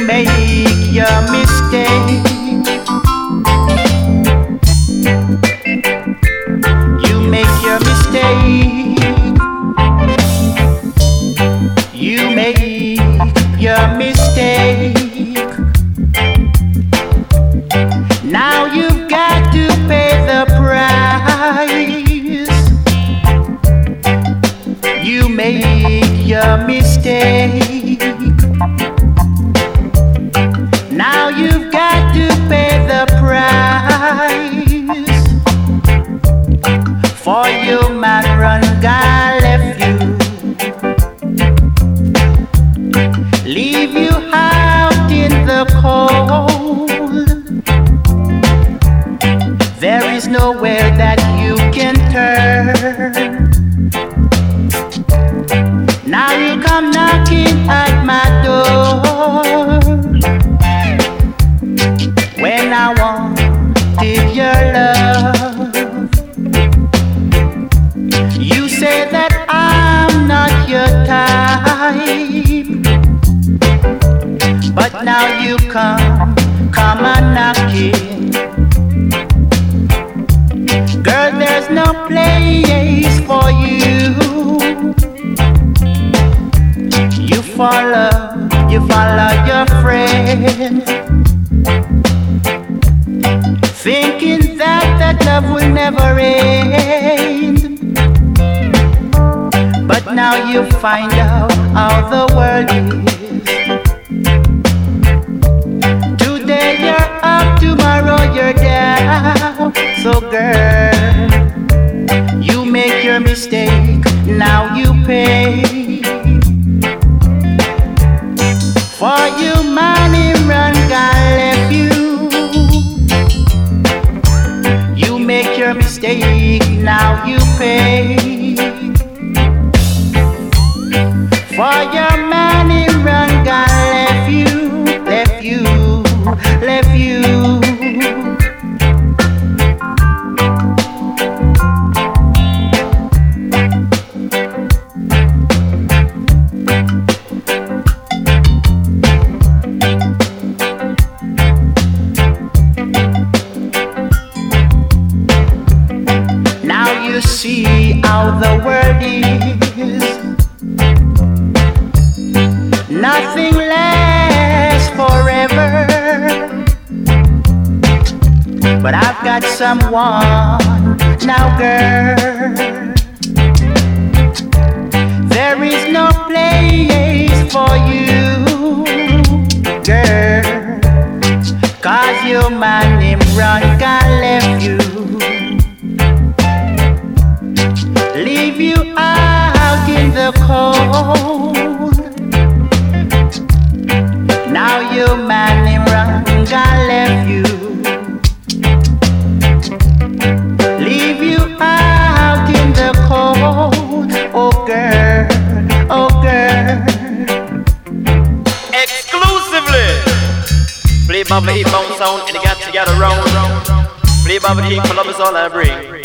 make your mistake. You make your mistake. You make your mistake. Now you've got to pay the price. You make your mistake. Now you've got to pay the price. For your man run guy left you, leave you out in the cold. There is nowhere that you can turn. Now you come knocking at my door when I wanted your love. You say that I'm not your type, but now you come a knocking. Girl, there's no place for you. You follow your friend, thinking that love will never end. But now you find out how the world is. Today you're up, tomorrow you're down. So girl, you make your mistake, now you pay. For you money run, God left you. You make your mistake, now you pay. For your money run, God left you, left you, left you. You see how the world is. Nothing lasts forever, but I've got someone now, girl. There is no place for you, girl, 'cause your man named Ron God left you. Leave you out in the cold. Now your man named Ranga left you. Leave you out in the cold. Oh girl, oh girl. Exclusively play Bobby Heat Bone Sound and you got to get around. Play Bobby Heat for love is all I bring.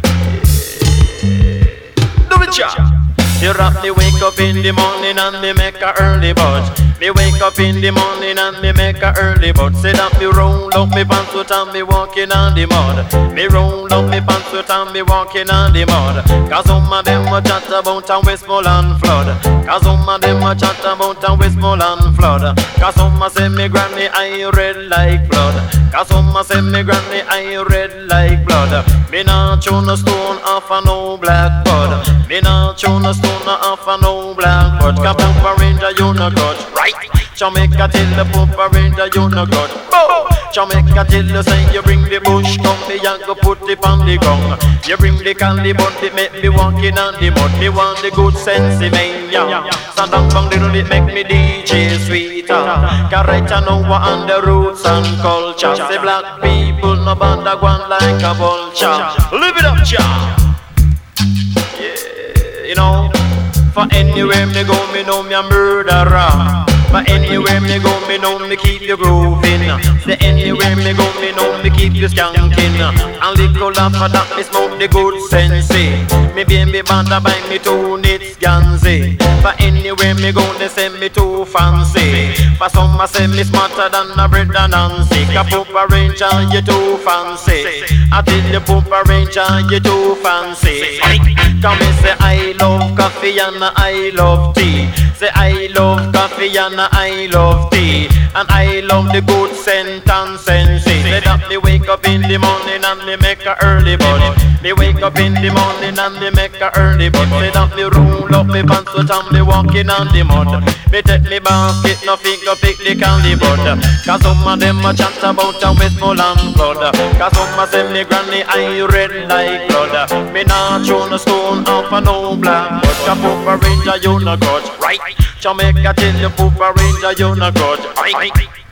You rock me wake up in the morning and me make a early bud. Me wake up in the morning and me make a early bud. Say that me roll up me pantsuit and me walking on the mud. Me roll up me pantsuit and me walking on the mud. 'Cause some of them a chat about a Westmoreland flood. 'Cause some of them a chat about a Westmoreland flood. 'Cause some a say me granny eye red like blood. 'Cause some a say me granny eye red like blood. Me nah chew no stone off a no blackboard. Me nah chew no stone off a no blackboard. 'Cause Papa Ranger you no good, right? Jamaica till the Papa Ranger you no good. Jamaica till you say you bring the bush come me and go put it on the ground. You bring the candy but it make me walking on the mud. Me want the good sense in me, yeah. Stand down from the road it make me DJ sweeter. 'Cause right now we're on the roots and culture. Say black people no bother go on like a vulture. Live it up, cha. Yeah, you know. For anywhere me go, me know me a murderer. But anywhere me go, me know me keep you grooving. Say anywhere me go, me know me keep you skanking. And little after that, me smoke the good sense. Me baby banda buy me 2 nits Ganzi. But anywhere me go, they say me too fancy. But some a say me smarter than a bread and Nancy. Papa Ranger, you too fancy. I tell you Papa Ranger, you too fancy. Come and say I love coffee and I love tea. Say I love coffee and I love tea. And I love the good scent and sense. Say that me wake up in the morning and me make a early bud. Me wake up in the morning and me make a early bud. Say that me roll up me pants and me walking on the mud. Me take me basket, nothing go pick the candy bud. Cause some of them a chat about a Westmoreland blood. Cause some a say me granny I red like blood. Me not throw no stone off a no black. But Papa Ranger you no grudge, right? Jamaica tell you Papa Ranger you no grudge, right?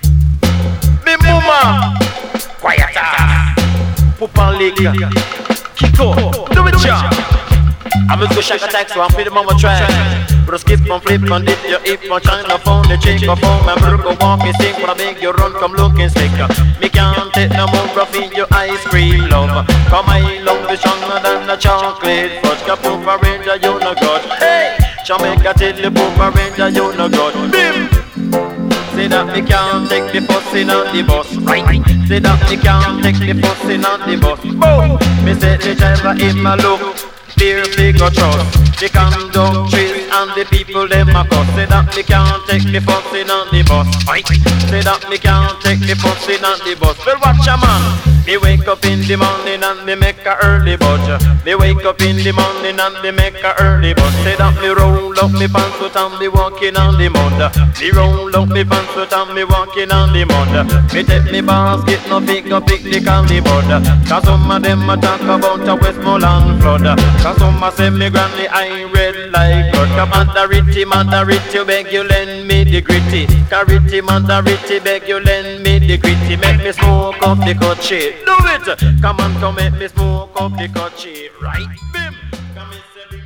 Me mama, quiet Papa Lick, Kiko, do it ya. I'm just go shake attack so I'm feed the mama track. Bro skip and flip and dip your hip on China phone. The chick go phone, my bro go walk and sing. When I make you run, come looking sick. Me can't take no more rough in your ice cream love. Come I love is stronger than the chocolate fudge. Papa Ranger you no good. Hey, Jamaica tell you Papa Ranger you no good. Bim. Say that me can't take the fussing on the bus, right? Say that me can't take the fussing on the bus. Boom! Me say the driver in my look, fear figure trust. The conductors and the people them a cuss. Say that me can't take the fussing on the bus, right? Say that me can't take the fussing on the bus. Well, watch a man. Me wake up in the morning and me make a early budge. Me wake up in the morning and me make a early budge. Say that me roll up me pants and me walking on the mud. Me roll up me pants and me walking on the mud. Me take me basket, no pick up picnic on the bud. Cause some of them a talk about a Westmoreland flood. Cause some a say me granny I red like blood. Come Mandarity, beg you lend me the gritty. Carity, Mandarity, beg you lend me the gritty. Make me smoke up the cut shit. Do it! Come on, come make me smoke up the cut shit. Right? Bim! Come and say